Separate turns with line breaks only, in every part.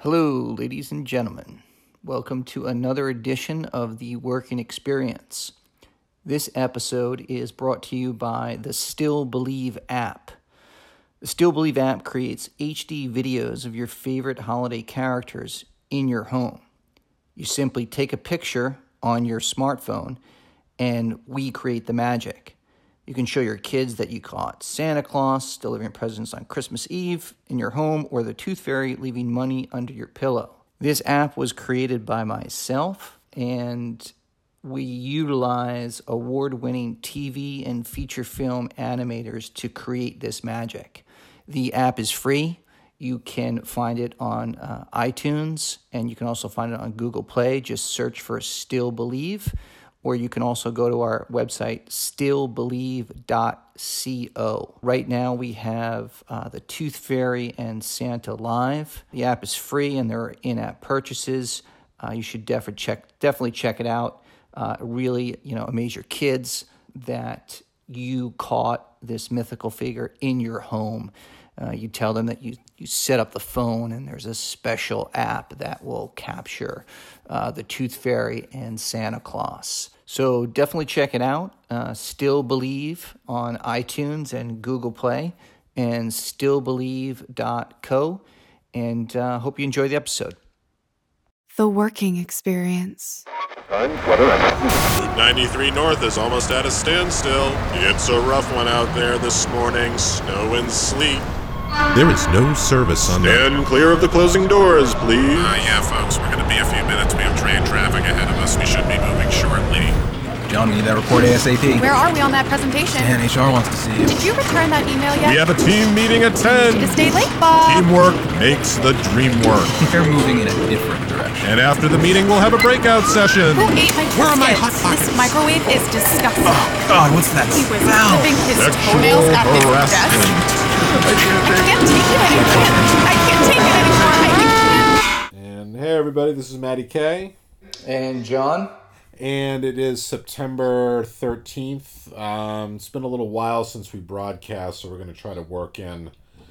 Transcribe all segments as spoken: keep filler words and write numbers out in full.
Hello, ladies and gentlemen. Welcome to another edition of the Working Experience. This episode is brought to you by the Still Believe app. The Still Believe app creates H D videos of your favorite holiday characters in your home. You simply take a picture on your smartphone and we create the magic. You can show your kids that you caught Santa Claus delivering presents on Christmas Eve in your home or the Tooth Fairy leaving money under your pillow. This app was created by myself, and we utilize award-winning T V and feature film animators to create this magic. The app is free. You can find it on uh, iTunes, and you can also find it on Google Play. Just search for Still Believe. Or you can also go to our website, still believe dot co. Right now we have uh, the Tooth Fairy and Santa live. The app is free and there are in-app purchases. Uh, you should definitely check definitely check it out. Uh, really, you know, amaze your kids that you caught this mythical figure in your home. Uh, you tell them that you, you set up the phone and there's a special app that will capture uh, the Tooth Fairy and Santa Claus. So definitely check it out. Uh, Still Believe on iTunes and Google Play, and still believe dot co. And uh, hope you enjoy the episode.
The Working Experience.
Route ninety-three North is almost at a standstill. It's a rough one out there this morning, snow and sleet.
There is no service on the...
Stand clear of the closing doors, please.
Uh, yeah, folks, we're going to be a few minutes. We have train traffic ahead of us. We should be moving shortly.
John, we need that report ASAP.
Where are we on that presentation?
Dan, H R wants to see you.
Did you return that email yet?
We have a team meeting at ten.
Need to stay late, Bob.
Teamwork makes the dream work.
They're moving in a different direction.
And after the meeting, we'll have a breakout session.
Who ate my
Where are my
biscuits?
hot pockets?
This microwave is disgusting.
Oh, God, what's that
He was
smell?
clipping his
Sexual
toenails at his desk.
harassment.
I can't take it anymore. I can't take it anymore. I can't.
And hey everybody, this is Matty K.
And John?
And it is September thirteenth. Um, it's been a little while since we broadcast, so we're going to try to work in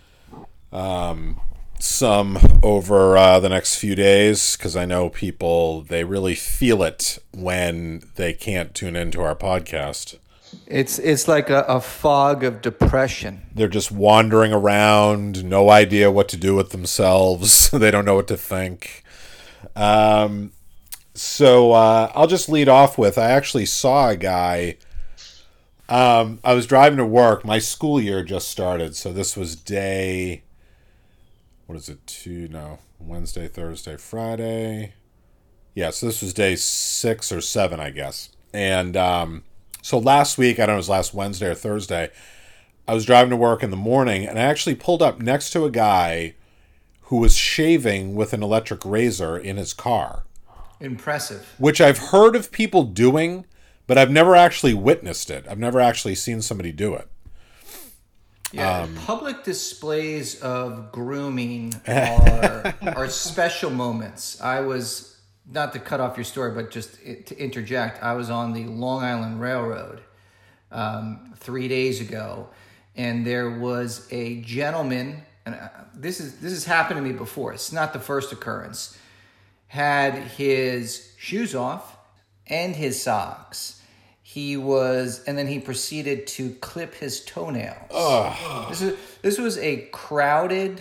um, some over uh, the next few days, because I know people, they really feel it when they can't tune into our podcast.
It's it's like a, a fog of depression.
They're just wandering around, no idea what to do with themselves. They don't know what to think. Um, so uh, I'll just lead off with, I actually saw a guy. Um, I was driving to work. My school year just started, so this was day, what is it, two, no, Wednesday, Thursday, Friday. Yeah, so this was day six or seven, I guess. And um, so last week, I don't know, it was last Wednesday or Thursday, I was driving to work in the morning, and I actually pulled up next to a guy who was shaving with an electric razor in his car.
Impressive.
Which I've heard of people doing, but I've never actually witnessed it. I've never actually seen somebody do it.
Yeah,
Um,
public displays of grooming are, are special moments. I was, not to cut off your story, but just to interject, I was on the Long Island Railroad um, three days ago, and there was a gentleman, and this is this has happened to me before. It's not the first occurrence. Had his shoes off and his socks. He was, and then he proceeded to clip his toenails.
Ugh.
This is this was a crowded,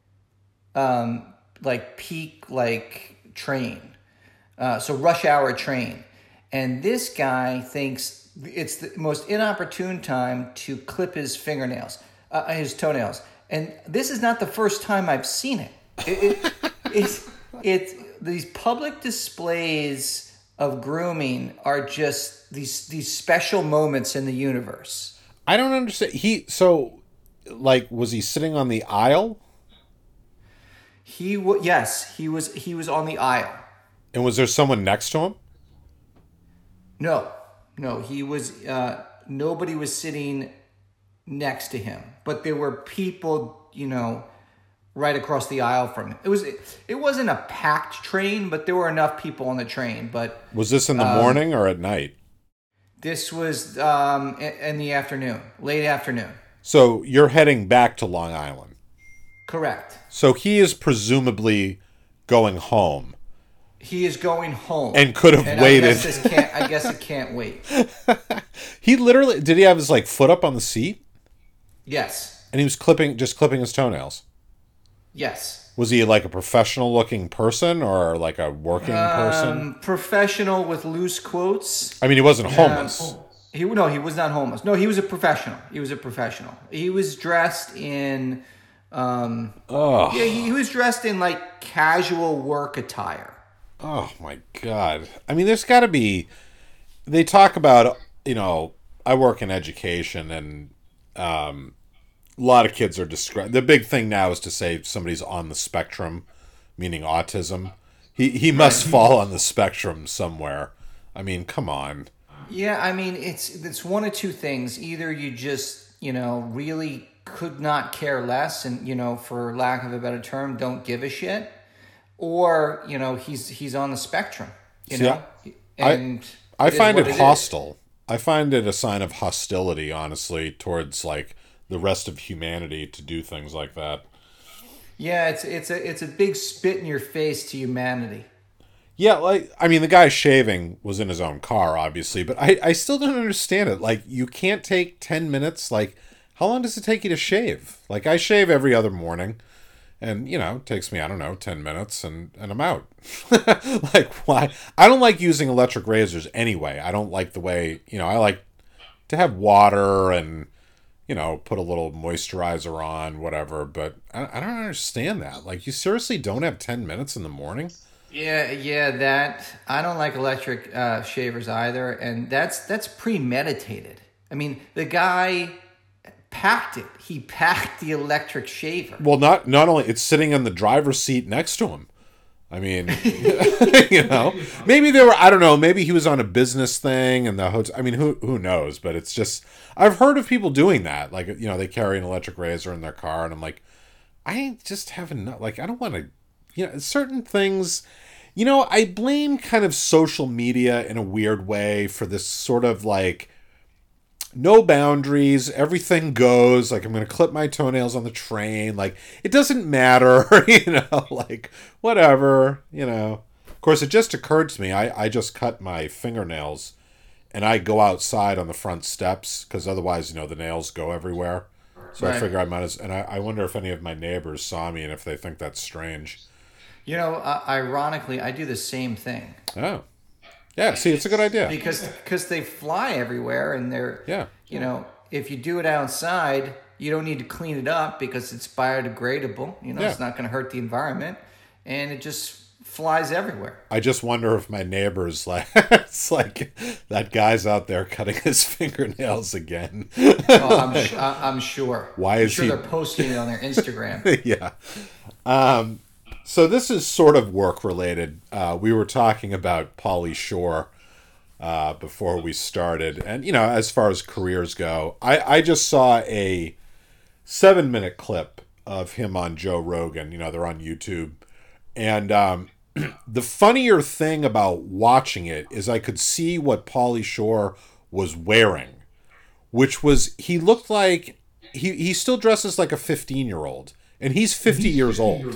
um, like peak like train, uh, so rush hour train, and this guy thinks it's the most inopportune time to clip his fingernails, uh, his toenails, and this is not the first time I've seen it. It, it it's it's these public displays of grooming are just these these special moments in the universe.
I don't understand. He, so, like, was he sitting on the aisle?
He w- yes, he was he was on the aisle.
And was there someone next to him?
No, no, he was. Uh, nobody was sitting next to him, but there were people, you know, right across the aisle from him. It was it, it wasn't a packed train, but there were enough people on the train. But
Was this in the
um,
morning or at night?
This was um, in, in the afternoon, late afternoon.
So you're heading back to Long Island.
Correct.
So he is presumably going home.
He is going home.
And could have
and
waited.
I guess, this can't, I guess it can't wait.
He literally, did he have his like foot up on the seat?
Yes.
And he was clipping, just clipping his toenails?
Yes.
Was he like a professional looking person or like a working person?
Um, professional with loose quotes.
I mean, he wasn't homeless.
Um, he no, he was not homeless. No, he was a professional. He was a professional. He was dressed in, um,
oh.
yeah, he, he was dressed in like casual work attire.
Oh my God. I mean, there's got to be, they talk about, you know, I work in education and um, a lot of kids are described. The big thing now is to say somebody's on the spectrum, meaning autism. He, he must
Right.
fall on the spectrum somewhere. I mean, come on.
Yeah, I mean, it's it's one of two things. Either you just, you know, really could not care less and, you know, for lack of a better term, don't give a shit. Or, you know, he's he's on the spectrum, you
See,
know? And
I
it is
find
what
it
is.
hostile. I find it a sign of hostility, honestly, towards like the rest of humanity to do things like that.
Yeah, it's it's a it's a big spit in your face to humanity.
Yeah, like, I mean, the guy shaving was in his own car, obviously, but I, I still don't understand it. Like, you can't take ten minutes. Like, how long does it take you to shave? Like, I shave every other morning, and, you know, it takes me, I don't know, ten minutes, and, and I'm out. Like, why? I don't like using electric razors anyway. I don't like the way, you know, I like to have water and, you know, put a little moisturizer on, whatever, but I, I don't understand that. Like, you seriously don't have ten minutes in the morning?
Yeah, yeah, that I don't like electric uh, shavers either, and that's that's premeditated. I mean, the guy packed it. He packed the electric shaver.
Well, not not only it's sitting in the driver's seat next to him. I mean, you know, maybe they were. I don't know. Maybe he was on a business thing and the hotel. I mean, who who knows? But it's just I've heard of people doing that. Like, you know, they carry an electric razor in their car, and I'm like, I just haven't. Like, I don't want to. You know, certain things. You know, I blame kind of social media in a weird way for this sort of like no boundaries, everything goes. Like, I'm going to clip my toenails on the train. Like, it doesn't matter, you know, like, whatever, you know. Of course, it just occurred to me, I, I just cut my fingernails, and I go outside on the front steps, because otherwise, you know, the nails go everywhere. So
Right.
I figure I might as, and I, I wonder if any of my neighbors saw me and if they think that's strange.
You know, uh, ironically, I do the same thing.
Oh. Yeah, see, it's a good idea.
Because cause they fly everywhere, and they're,
Yeah.
you know, if you do it outside, you don't need to clean it up because it's biodegradable. You know,
Yeah.
it's not going to hurt the environment, and it just flies everywhere.
I just wonder if my neighbors, like, it's like, that guy's out there cutting his fingernails again.
Oh, I'm, sh- I- I'm sure.
Why
I'm
is
sure
he-
they're posting it on their Instagram.
Yeah. Um, so this is sort of work related. Uh, we were talking about Pauly Shore uh, before we started. And, you know, as far as careers go, I, I just saw a seven minute clip of him on Joe Rogan. You know, they're on YouTube. And um, the funnier thing about watching it is I could see what Pauly Shore was wearing, which was, he looked like, he, he still dresses like a fifteen year old. And he's fifty years old.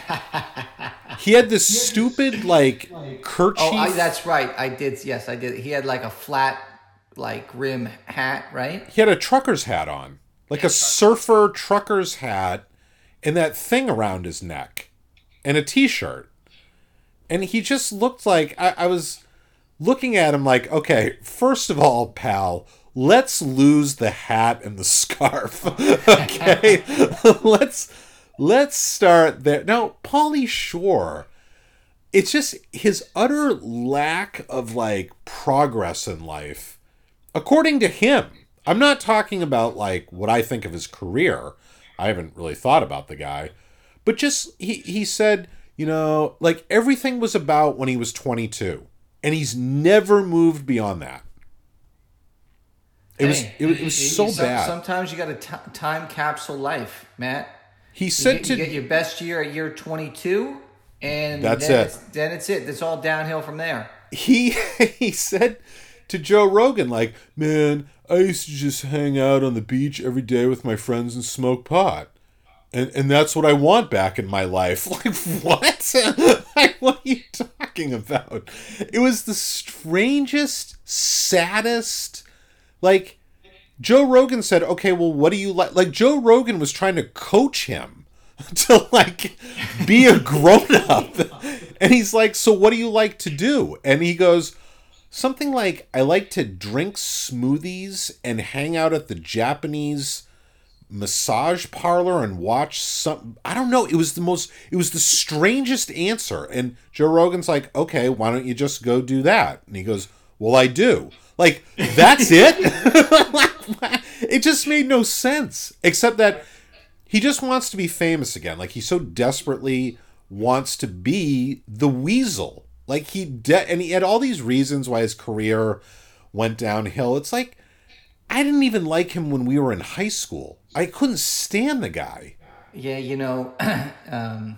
He had this stupid, like, kerchief.
Oh, I, that's right. I did. Yes, I did. He had like a flat, like, rim hat, right?
He had a trucker's hat on. Like a surfer trucker's hat. And that thing around his neck. And a t-shirt. And he just looked like... I, I was looking at him like, okay, first of all, pal... Let's lose the hat and the scarf. Okay? let's let's start there. Now, Pauly Shore, it's just his utter lack of like progress in life. According to him. I'm not talking about like what I think of his career. I haven't really thought about the guy. But just he he said, you know, like everything was about when he was twenty-two. And he's never moved beyond that. It was
Hey,
it, it was so
some-
bad.
Sometimes you got a t- time capsule life, Matt.
He
You
said
get,
to
you get your best year at year twenty-two, and
That's
then
it.
It's, then it's it. It's all downhill from there.
he he said to Joe Rogan, like, man, I used to just hang out on the beach every day with my friends and smoke pot. And and that's what I want back in my life. Like, what? like, what are you talking about? It was the strangest, saddest, like, Joe Rogan said, okay, well, what do you like? Like, Joe Rogan was trying to coach him to, like, be a grown-up. And he's like, so what do you like to do? And he goes, something like, I like to drink smoothies and hang out at the Japanese massage parlor and watch some, I don't know, it was the most, it was the strangest answer. And Joe Rogan's like, okay, why don't you just go do that? And he goes, well, I do. Like, that's it? It just made no sense, except that he just wants to be famous again. Like, he so desperately wants to be the Weasel. Like, he de- and he had all these reasons why his career went downhill. It's like, I didn't even like him when we were in high school. I couldn't stand the guy.
Yeah, you know, um,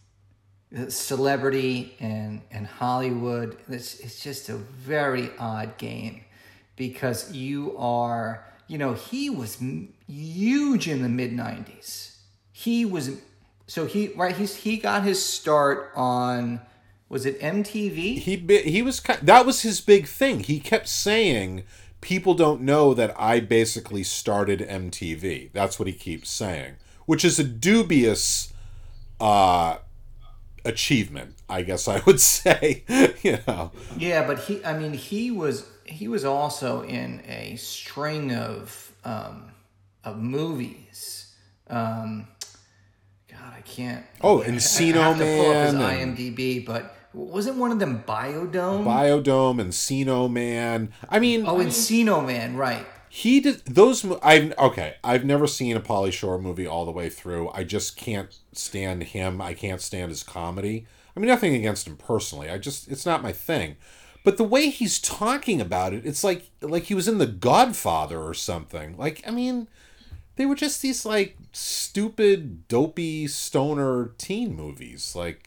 celebrity and, and Hollywood, it's, it's just a very odd game because you are, you know, he was m- huge in the mid nineties. He was, so he, right, he's, he got his start on, was it M T V?
He he was, that was his big thing. He kept saying, people don't know that I basically started M T V. That's what he keeps saying, which is a dubious uh, achievement, I guess I would say. You know.
Yeah, but he, I mean, he was he was also in a string of um, of movies. Um, God, I can't.
Oh, Encino
I have to pull up his
Man.
IMDb, but wasn't one of them Biodome?
Biodome, Encino Man. I mean,
Oh, Encino Man, right?
he did those. mo- I've okay. I've never seen a Pauly Shore movie all the way through. I just can't stand him. I can't stand his comedy. I mean, nothing against him personally. I just, it's not my thing. But the way he's talking about it, it's like like he was in The Godfather or something. Like, I mean, they were just these like stupid, dopey stoner teen movies. Like,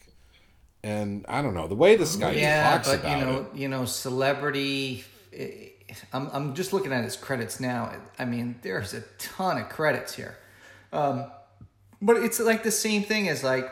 and I don't know the way this guy
Yeah,
talks
but
about
you know,
it.
you know, celebrity. I'm I'm just looking at his credits now. I mean, there's a ton of credits here, um, but it's like the same thing as like,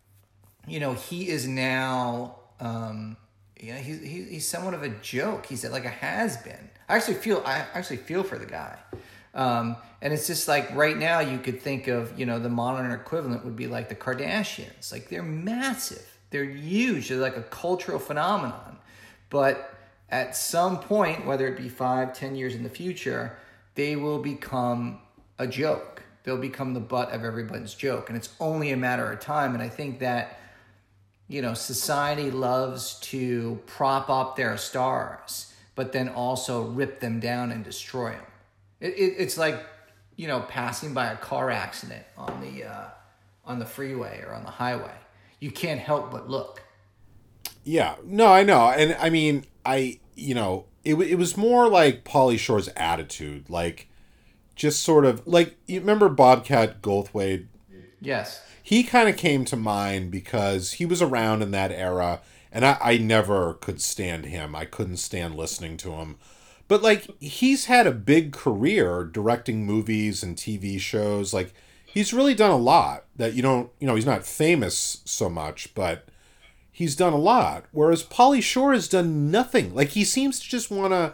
you know, he is now. Um, Yeah, he's he's he's somewhat of a joke. He's like a has been. I actually feel I actually feel for the guy, um, and it's just like right now you could think of, you know, the modern equivalent would be like the Kardashians. Like, they're massive, they're huge, they're like a cultural phenomenon. But at some point, whether it be five, ten years in the future, they will become a joke. They'll become the butt of everybody's joke, and it's only a matter of time. And I think that, you know, society loves to prop up their stars, but then also rip them down and destroy them. It, it, it's like, you know, passing by a car accident on the uh, on the freeway or on the highway. You can't help but look.
Yeah, no, I know, and I mean, I you know, it it was more like Pauly Shore's attitude, like just sort of like, you remember Bobcat Goldthwait?
Yes.
He kind of came to mind because he was around in that era, and I, I never could stand him. I couldn't stand listening to him. But, like, he's had a big career directing movies and T V shows. Like, he's really done a lot that you don't, you know, he's not famous so much, but he's done a lot. Whereas Pauly Shore has done nothing. Like, he seems to just want to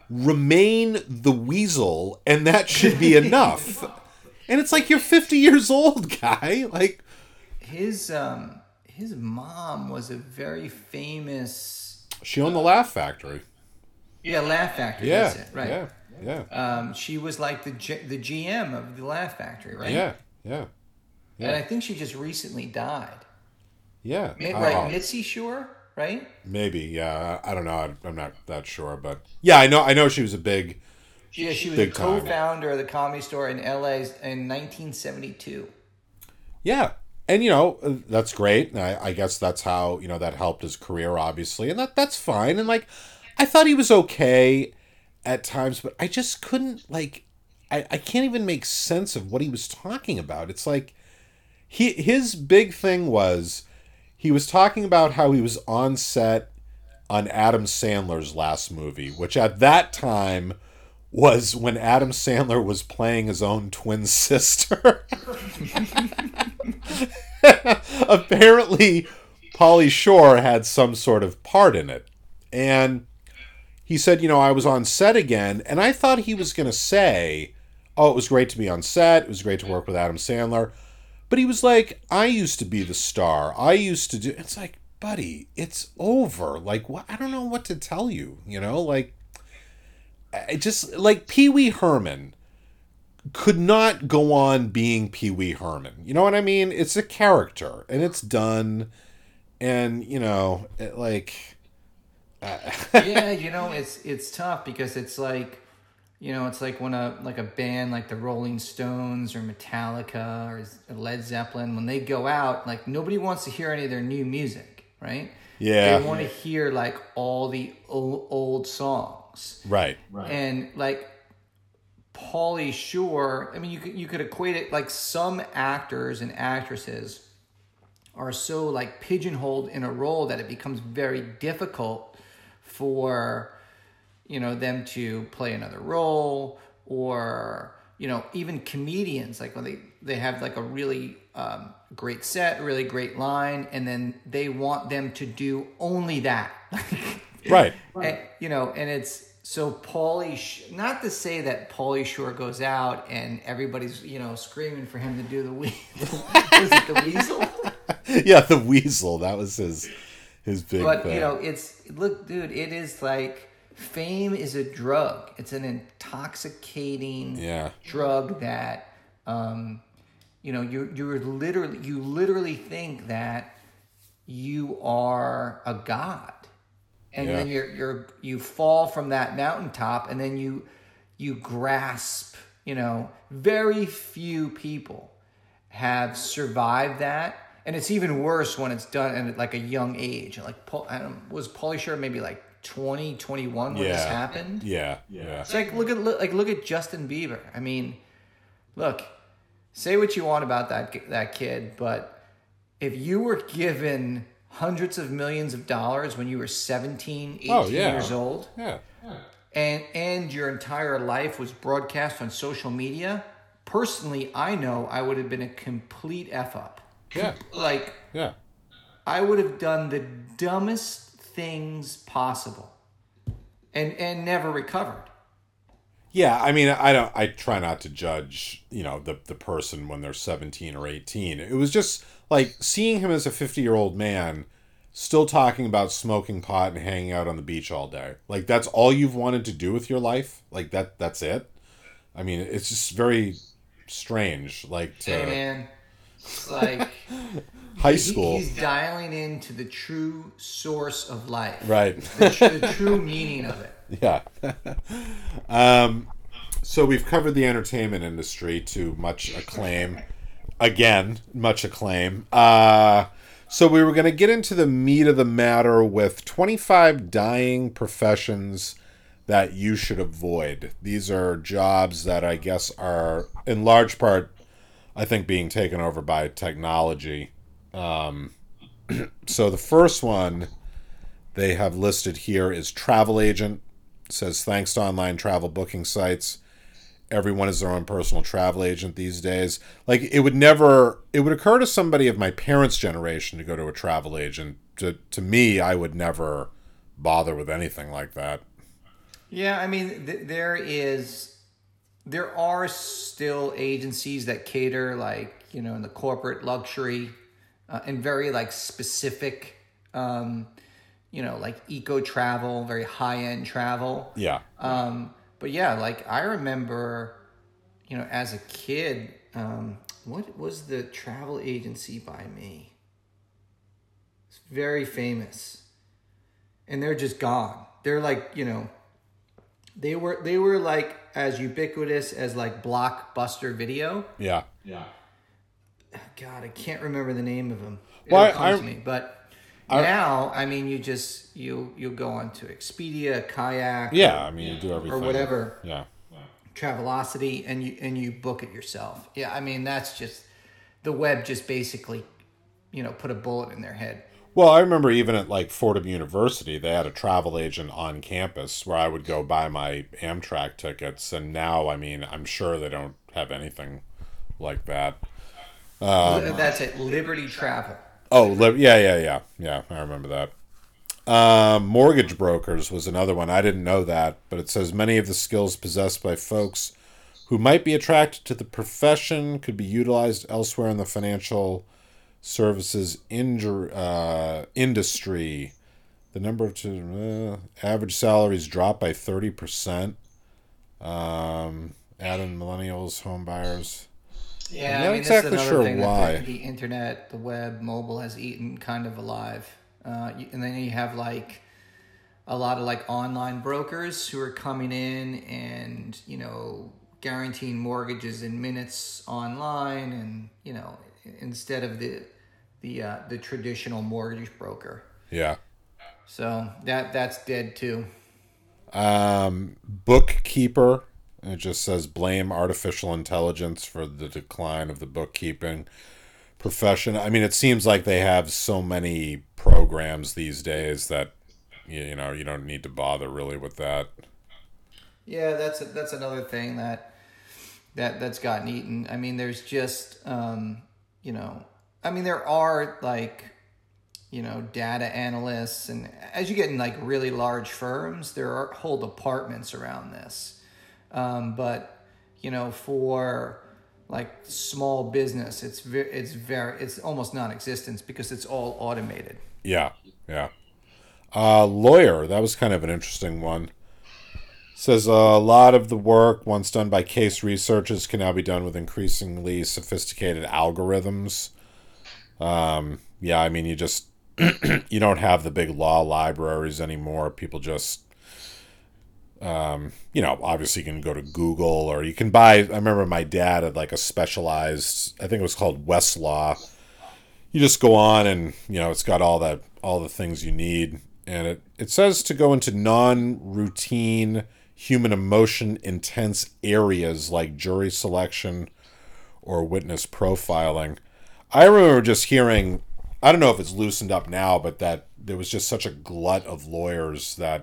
remain the Weasel, and that should be enough. And it's like, you're fifty years old, guy. Like,
His um his mom was a very famous.
she owned the Laugh Factory.
Yeah, Laugh Factory.
Yeah,
That's it. Right.
yeah, yeah,
Um, she was like the G- the G M of the Laugh Factory, right?
yeah, yeah,
And I think she just recently died.
yeah.
Mi-
Uh,
Right, Mitzi Shore, right?
maybe, yeah. I I don't know. I- I'm not that sure, but yeah, I know. I know she was a big.
Yeah, she was
Big
a
time.
co-founder of the Comedy Store in L A in nineteen seventy-two.
Yeah, and you know, uh, that's great. And I, I guess that's how, you know, that helped his career, obviously, and that that's fine. And like, I thought he was okay at times, but I just couldn't, like, I, I can't even make sense of what he was talking about. It's like, he his big thing was, he was talking about how he was on set on Adam Sandler's last movie, which at that time was when Adam Sandler was playing his own twin sister. Apparently, Pauly Shore had some sort of part in it. And he said, you know, I was on set again, and I thought he was going to say, oh, it was great to be on set. It was great to work with Adam Sandler. But he was like, I used to be the star. I used to do... It's like, buddy, it's over. Like, what? I don't know what to tell you, you know? Like, I just... Like, Pee Wee Herman could not go on being Pee Wee Herman. You know what I mean? It's a character, and it's done, and, you know, it, like... Uh,
yeah, you know, it's it's tough because it's like... You know, it's like when a like a band like the Rolling Stones or Metallica or Led Zeppelin, when they go out, like nobody wants to hear any of their new music, right?
Yeah.
They want to hear like all the old, old songs.
Right. Right.
And like Pauly Shore, I mean, you could you could equate it like some actors and actresses are so like pigeonholed in a role that it becomes very difficult for, you know, them to play another role, or, you know, even comedians, like when they, they have like a really um, great set, really great line, and then they want them to do only that.
Right.
And, you know, and it's, so Pauly, not to say that Pauly Shore goes out and everybody's, you know, screaming for him to do the weasel. Was it the weasel?
Yeah, the weasel. That was his, his big
But,
thing.
you know, it's, look, dude, it is like, fame is a drug. It's an intoxicating
yeah.
drug that, um, you know, you you're literally you literally think that you are a god, and
yeah.
then you're you're you fall from that mountaintop, and then you you grasp. You know, very few people have survived that, and it's even worse when it's done at like a young age. Like, Paul, I don't, was Pauly Shore maybe like twenty, twenty-one when
yeah.
this happened?
Yeah, yeah.
It's like look at look, like look at Justin Bieber. I mean, look, say what you want about that that kid, but if you were given hundreds of millions of dollars when you were seventeen, eighteen
oh, yeah.
years old,
yeah. yeah.
and and your entire life was broadcast on social media, personally, I know I would have been a complete F up.
Yeah.
Like,
yeah.
I would have done the dumbest things possible and and never recovered.
Yeah, I mean, I don't I try not to judge, you know, the the person when they're seventeen or eighteen. It was just like seeing him as a fifty-year-old man still talking about smoking pot and hanging out on the beach all day. Like, that's all you've wanted to do with your life? Like, that that's it? I mean, it's just very strange, like to
Hey man, it's like
high
he-
school.
he's dialing into the true source of life.
Right.
The, tr- the true meaning of it.
Yeah. um, so we've covered the entertainment industry to much acclaim. Again, much acclaim. Uh, so we were going to get into the meat of the matter with twenty-five dying professions that you should avoid. These are jobs that I guess are, in large part, I think, being taken over by technology. Um, so the first one they have listed here is travel agent. It says, thanks to online travel booking sites, everyone is their own personal travel agent these days. Like, it would never, it would occur to somebody of my parents' generation to go to a travel agent. To, to me, I would never bother with anything like that.
Yeah, I mean, th- there is, there are still agencies that cater, like, you know, in the corporate luxury uh, and very like specific, um, you know, like eco travel, very high end travel.
Yeah.
Um, but yeah, like I remember, you know, as a kid, um, what was the travel agency by me? It's very famous, and they're just gone. They're like, you know, they were they were like as ubiquitous as like Blockbuster Video.
Yeah. Yeah.
God, I can't remember the name of them.
Well,
It'll come
I-
to me, but.
I-
Now, I mean, you just you you go onto Expedia, Kayak,
Yeah, I mean, you do everything.
or whatever,
Yeah.
Travelocity, and you and you book it yourself. Yeah, I mean, that's just the web. Just basically, you know, put a bullet in their head.
Well, I remember even at like Fordham University, they had a travel agent on campus where I would go buy my Amtrak tickets, and now, I mean, I'm sure they don't have anything like that. Um,
That's it. Liberty Travel.
Oh, li- yeah, yeah, yeah, yeah. I remember that. Um, mortgage brokers was another one. I didn't know that, but it says many of the skills possessed by folks who might be attracted to the profession could be utilized elsewhere in the financial services injur- uh, industry. The number of uh, average salaries dropped by thirty percent. Um, adding millennials, home buyers.
Yeah,
I'm not
I mean,
exactly
this is
sure
another thing
why.
that the, the internet, the web, mobile has eaten kind of alive. Uh, you- and then you have like a lot of like online brokers who are coming in and, you know, guaranteeing mortgages in minutes online, and, you know, instead of the the uh, the traditional mortgage broker.
Yeah.
So that that's dead too.
Um, bookkeeper. It just says blame artificial intelligence for the decline of the bookkeeping profession. I mean, it seems like they have so many programs these days that you, you know you don't need to bother really with that.
Yeah, that's a, that's another thing that that that's gotten eaten. I mean, there's just um, you know, I mean, there are like, you know, data analysts, and as you get in like really large firms, there are whole departments around this. Um, but you know, for like small business, it's very, it's very, it's almost non-existent because it's all automated.
Yeah, yeah. Uh, lawyer. That was kind of an interesting one. Says a lot of the work once done by case researchers can now be done with increasingly sophisticated algorithms. Um, yeah, I mean, you just you don't have the big law libraries anymore. People just, um, you know, obviously you can go to Google, or you can buy. I remember my dad had like a specialized, I think it was called Westlaw. You just go on and, you know, it's got all that, all the things you need. And it, it says to go into non-routine human emotion intense areas like jury selection or witness profiling. I remember just hearing, I don't know if it's loosened up now, but that there was just such a glut of lawyers that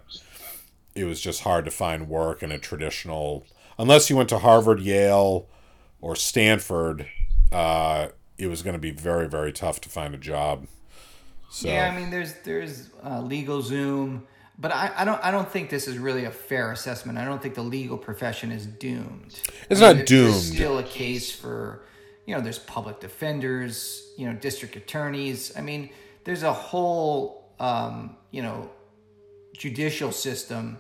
it was just hard to find work in a traditional, unless you went to Harvard, Yale, or Stanford, uh, it was going to be very, very tough to find a job. So,
yeah, I mean, there's there's uh, LegalZoom, but I, I don't I don't think this is really a fair assessment. I don't think the legal profession is doomed.
It's
I mean,
not
there- There's
doomed.
still a case for, you know, there's public defenders, you know, district attorneys. I mean, there's a whole, um, you know, judicial system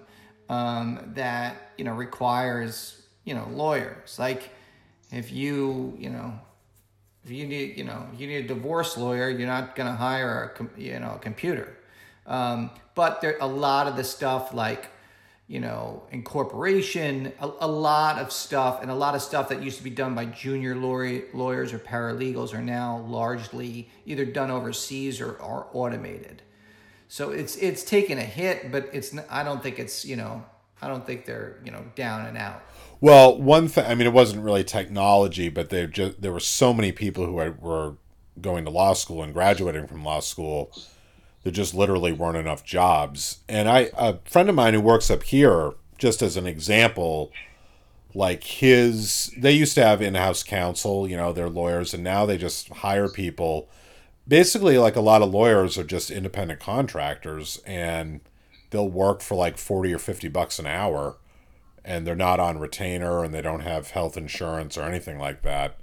um, that, you know, requires, you know, lawyers. Like if you, you know, if you need, you know, you need a divorce lawyer, you're not going to hire a, com- you know, a computer. Um, but there a lot of the stuff like, you know, incorporation, a, a lot of stuff, and a lot of stuff that used to be done by junior lawyer, lawyers or paralegals are now largely either done overseas or are automated. So it's it's taken a hit, but it's I don't think it's, you know, I don't think they're, you know, down and out.
well, one thing, I mean, it wasn't really technology, but they just there were so many people who had, were going to law school and graduating from law school. There just literally weren't enough jobs. And I, a friend of mine who works up here, just as an example, like his, they used to have in-house counsel, you know, they're lawyers, and now they just hire people. Basically, like a lot of lawyers are just independent contractors, and they'll work for like forty or fifty bucks an hour, and they're not on retainer, and they don't have health insurance or anything like that.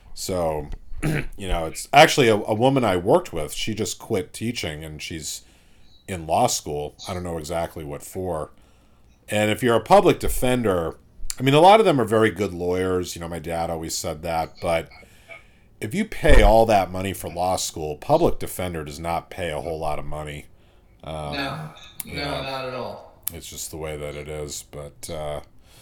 So, you know, it's actually a, a woman I worked with. She just quit teaching, and she's in law school. I don't know exactly what for. And if you're a public defender, I mean, a lot of them are very good lawyers. You know, my dad always said that. But if you pay all that money for law school, public defender does not pay a whole lot of money.
Um, no, no,
yeah.
not at all.
It's just the way that it is. But uh,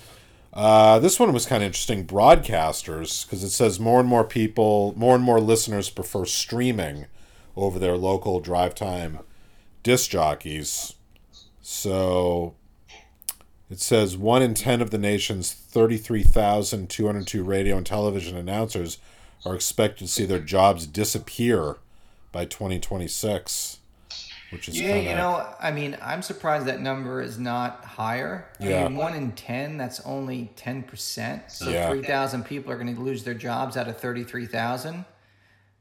uh, this one was kind of interesting. Broadcasters, because it says more and more people, more and more listeners prefer streaming over their local drive time disc jockeys. So it says one in ten of the nation's thirty-three thousand two hundred two radio and television announcers are expected to see their jobs disappear by twenty twenty-six. Which is
yeah,
kinda,
you know, I mean, I'm surprised that number is not higher.
Yeah.
I mean, one in ten, that's only ten percent. So
Yeah.
three thousand people are going to lose their jobs out of thirty-three thousand.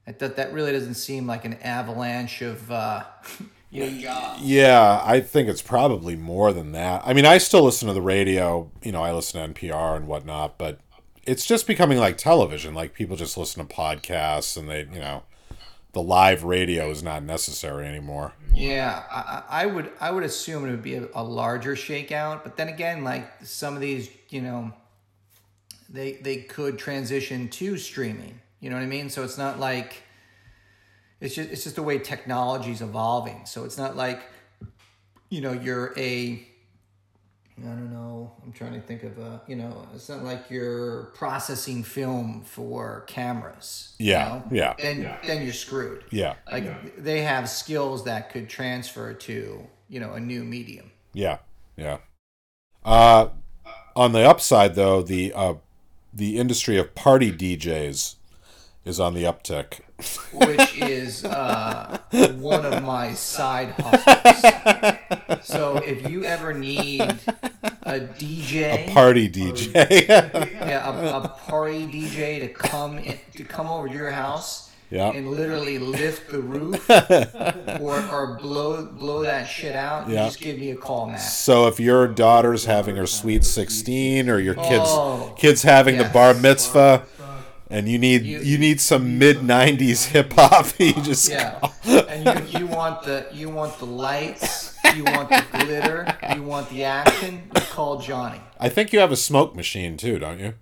It, that that really doesn't seem like an avalanche of uh, you know, jobs.
Yeah, I think it's probably more than that. I mean, I still listen to the radio. You know, I listen to N P R and whatnot, but it's just becoming like television. Like people just listen to podcasts, and they, you know, the live radio is not necessary anymore.
Yeah, I, I would I would assume it would be a, a larger shakeout, but then again, like some of these, you know, they they could transition to streaming. You know what I mean? So it's not like it's just it's just the way technology's evolving. So it's not like, you know, you're a I don't know. I'm trying to think of a, you know, it's not like you're processing film for cameras.
Yeah,
you know?
yeah.
Then,
yeah.
then you're screwed.
Yeah.
Like yeah. they have skills that could transfer to, you know, a new medium.
Yeah, yeah. Uh, on the upside, though, the uh, the industry of party D Js is on the uptick.
Which is uh, one of my side hustles. So if you ever need a D J,
a party D J,
yeah, a, a party D J to come in, to come over to your house,
yeah.
and literally lift the roof or or blow blow that shit out,
yeah.
you just give me a call, Matt.
So if your daughter's having her sweet sixteen, or your kids
oh,
kids having
yes.
the bar mitzvah, and you need you, you need some mid nineties hip hop, you just
yeah,
call.
and you you want the you want the lights, you want the glitter, you want the action. You call Johnny.
I think you have a smoke machine too, don't you?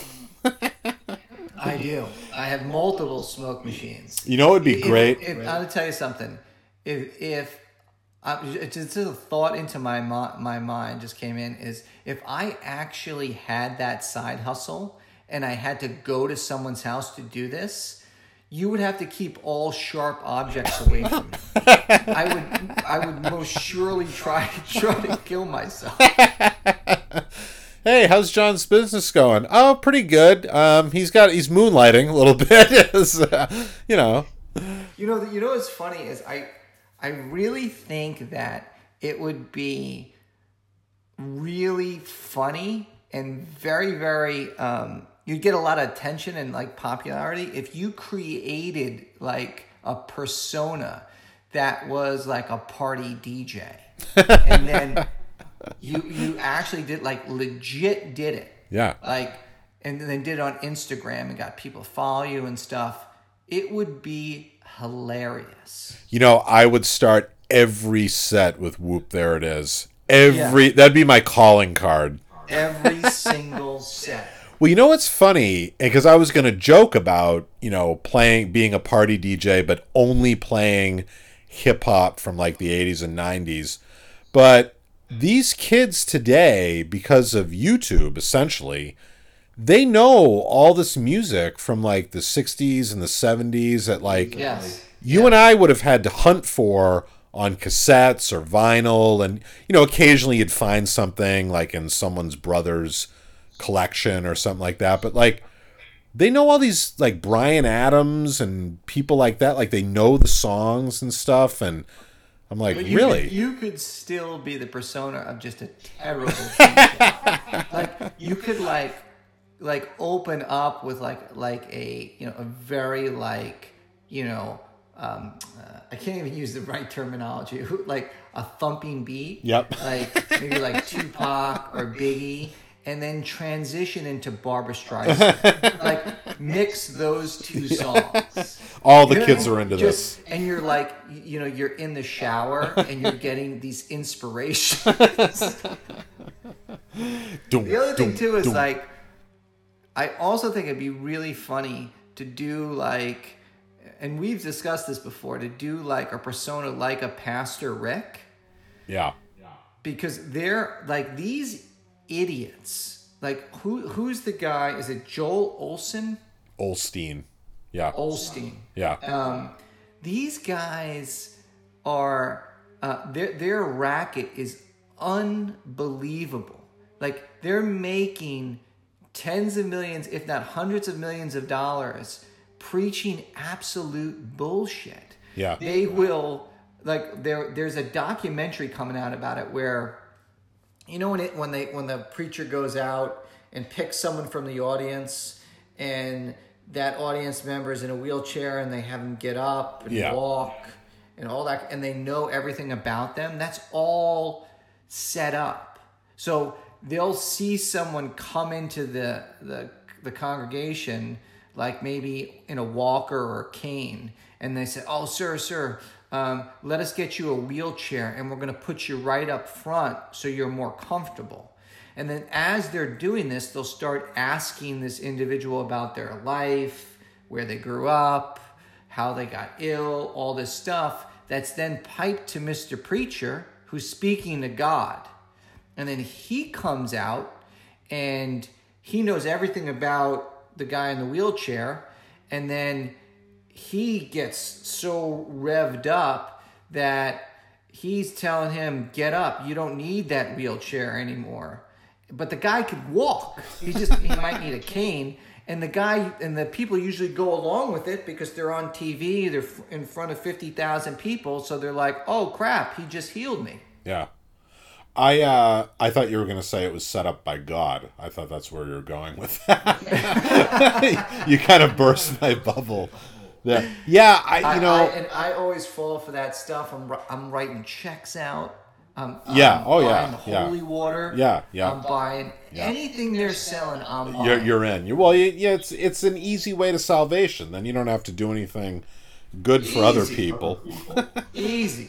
I do. I have multiple smoke machines.
You know, it would be
if,
great.
If, if, I'll tell you something. If if I, just a thought into my my mind just came in is if I actually had that side hustle and I had to go to someone's house to do this, you would have to keep all sharp objects away from me. I would I would most surely try try to kill myself.
Hey, how's John's business going? Oh, pretty good. Um, he's got he's moonlighting a little bit. uh, you know.
You know, you know what's funny is I, I really think that it would be really funny and very, very. Um, you'd get a lot of attention and like popularity if you created like a persona that was like a party D J, and then. You you actually did like legit did it.
Yeah.
Like and then did it on Instagram and got people to follow you and stuff. It would be hilarious.
You know, I would start every set with Whoop There It Is. Every
Yeah.
That'd be my calling card.
Every single set.
Well, you know what's funny? Because I was going to joke about, you know, playing being a party D J but only playing hip hop from like the eighties and nineties. But these kids today, because of YouTube, essentially, they know all this music from like the sixties and the seventies that like
Yes.
you
yeah.
and I would have had to hunt for on cassettes or vinyl. And, you know, occasionally you'd find something like in someone's brother's collection or something like that. But like, they know all these like Bryan Adams and people like that. Like they know the songs and stuff. And I'm like,
But you
really?
Could, you could still be the persona of just a terrible D J. Like you could like like open up with like like a you know a very like you know um, uh, I can't even use the right terminology, like a thumping beat.
Yep.
Like maybe like Tupac or Biggie. And then transition into Barbra Streisand. Like mix those two songs.
All the
You know,
kids are into
just,
this.
And you're like, you know, you're in the shower and you're getting these inspirations. The other thing too is like, I also think it'd be really funny to do like, and we've discussed this before, to do like a persona like a Pastor Rick.
Yeah.
Because they're like these idiots. Like who who's the guy? Is it Joel Olsen?
Olstein. Yeah.
Olstein.
Yeah.
Um, these guys are uh, their their racket is unbelievable. Like they're making tens of millions, if not hundreds of millions of dollars, preaching absolute bullshit.
Yeah.
They will like there. There's a documentary coming out about it where, you know, when it when they when the preacher goes out and picks someone from the audience and that audience member is in a wheelchair and they have them get up and
Yeah.
walk and all that, and they know everything about them. That's all set up. So they'll see someone come into the the, the congregation, like maybe in a walker or a cane, and they say, "Oh, sir, sir, um, let us get you a wheelchair, and we're going to put you right up front so you're more comfortable." And then as they're doing this, they'll start asking this individual about their life, where they grew up, how they got ill, all this stuff that's then piped to Mister Preacher, who's speaking to God. And then he comes out and he knows everything about the guy in the wheelchair. And then he gets so revved up that he's telling him, "Get up. You don't need that wheelchair anymore." But the guy could walk. He just, he might need a cane. And the guy and the people usually go along with it because they're on T V. They're in front of fifty thousand people. So they're like, "Oh, crap, he just healed me."
Yeah. I uh, I thought you were going to say it was set up by God. I thought that's where you were going with that. You kind of burst my bubble. Yeah, yeah. I you know,
I, I, and I always fall for that stuff. I'm I'm writing checks out. Um,
yeah.
I'm
Oh
buying
yeah.
the
Yeah.
holy water.
Yeah. Yeah.
I'm buying anything they're selling. I'm buying.
You're you're in. You well. You, yeah. It's it's an easy way to salvation. Then you don't have to do anything good for
Easy.
other people.
Easy.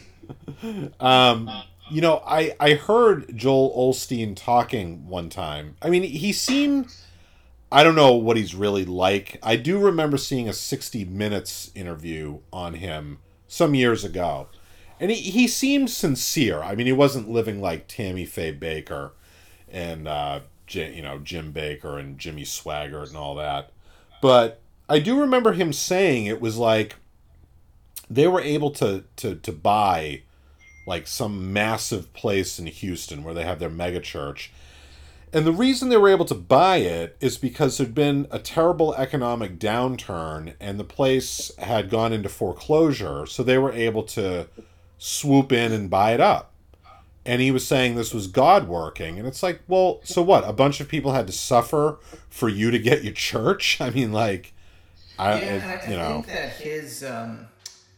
Um. You know, I, I heard Joel Osteen talking one time. I mean, he seemed... I don't know what he's really like. I do remember seeing a sixty minutes interview on him some years ago. And he, he seemed sincere. I mean, he wasn't living like Tammy Faye Baker and, uh, J, you know, Jim Baker and Jimmy Swaggart and all that. But I do remember him saying it was like they were able to, to, to buy... like some massive place in Houston where they have their mega church. And the reason they were able to buy it is because there'd been a terrible economic downturn and the place had gone into foreclosure. So they were able to swoop in and buy it up. And he was saying this was God working. And it's like, well, so what? A bunch of people had to suffer for you to get your church? I mean, like, I,
Yeah,
it,
and I, I
you know.
think that his... Um,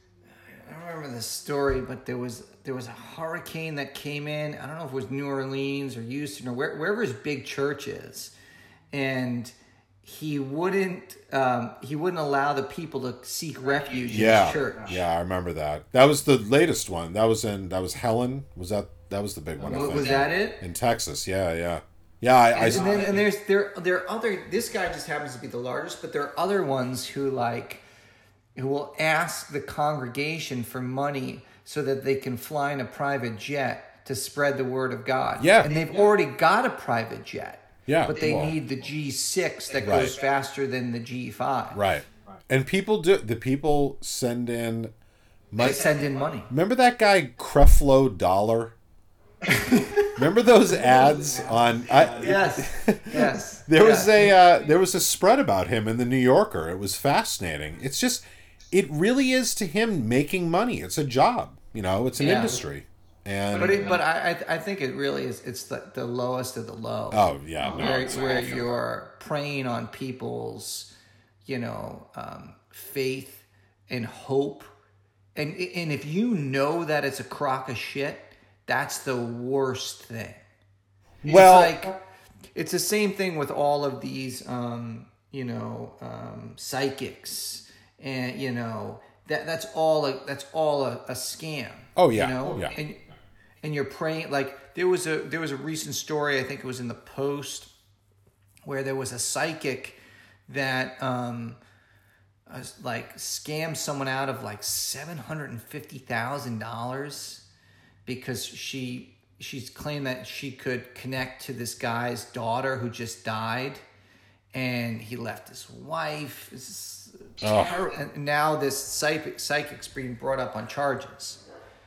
I don't remember the story, but there was there was a hurricane that came in. I don't know if it was New Orleans or Houston or where, wherever his big church is, and he wouldn't um, he wouldn't allow the people to seek refuge
Yeah,
in his church.
yeah, I remember that. That was the latest one. That was in that was Helen. Was that that was the big one? I
Was,
think.
was that it?
In Texas? Yeah, yeah, yeah. I, I
And then and there's there there are other. This guy just happens to be the largest, but there are other ones who like who will ask the congregation for money so that they can fly in a private jet to spread the word of God.
Yeah.
And they've already got a private jet.
Yeah,
But they
well.
need the G six that
Right.
goes faster than the G five.
right. And people do. The people send in.
They
Money.
send in money.
Remember that guy Creflo Dollar? Remember those ads on? I,
Yes. Yes.
There was
Yeah.
a uh, there was a spread about him in the New Yorker. It was fascinating. It's just, it really is to him making money. It's a job, you know. It's an
Yeah.
industry, and
But it, but I I I think it really is. It's the, the lowest of the low.
oh yeah, no,
where,
it's
where
awful.
you're preying on people's, you know, um, faith and hope, and and if you know that it's a crock of shit, that's the worst thing.
Well-
it's like it's the same thing with all of these, um, you know, um, psychics, and you know that that's all a, that's all a, a scam.
Oh, yeah.
you know,
Yeah.
and and you're praying like there was a there was a recent story, I think it was in the Post, where there was a psychic that um uh, like scammed someone out of like seven hundred and fifty thousand dollars because she she's claimed that she could connect to this guy's daughter who just died, and he left his wife. It's ter- and now this psychic psychic's being brought up on charges.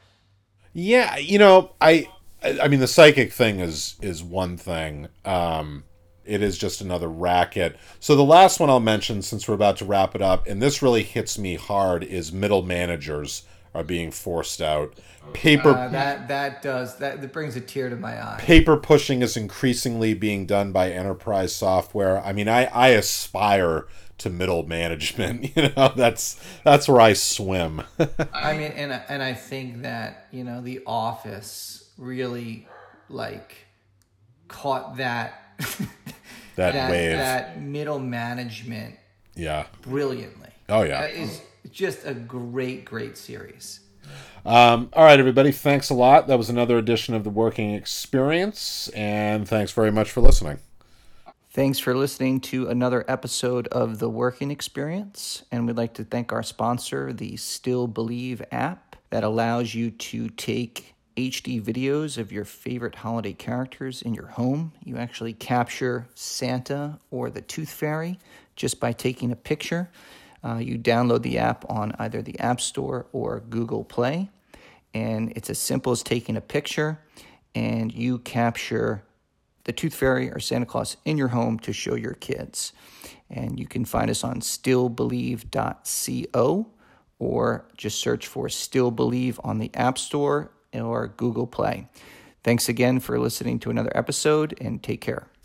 Yeah, you know, I I mean the psychic thing is is one thing. Um it is just another racket. So the last one I'll mention since we're about to wrap it up, and this really hits me hard, is middle managers are being forced out. Paper
Uh, that that does that, that brings a tear to my eye.
paper pushing is increasingly being done by enterprise software. I mean, I, I aspire to middle management. You know, that's that's where I swim.
I mean, and and I think that, you know, The Office really like caught that
That,
that
wave.
that middle management
Yeah.
brilliantly.
Oh, yeah.
That is just a great, great series.
Um, all right, everybody. Thanks a lot. That was another edition of The Working Experience, and thanks very much for listening.
Thanks for listening to another episode of The Working Experience, and we'd like to thank our sponsor, the Still Believe app, that allows you to take H D videos of your favorite holiday characters in your home. You actually capture Santa or the Tooth Fairy just by taking a picture. Uh, you download the app on either the App Store or Google Play, and it's as simple as taking a picture, and you capture the Tooth Fairy or Santa Claus in your home to show your kids. And you can find us on still believe dot co, or just search for Still Believe on the App Store or Google Play. Thanks again for listening to another episode, and take care.